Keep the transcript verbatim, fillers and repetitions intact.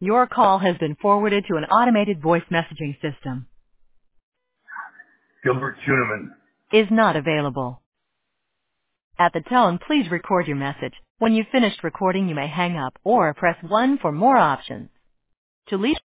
Your call has been forwarded to an automated voice messaging system. Gilbert Schuneman. Is not available. At the tone, please record your message. When you've finished recording, you may hang up or press one for more options. To leave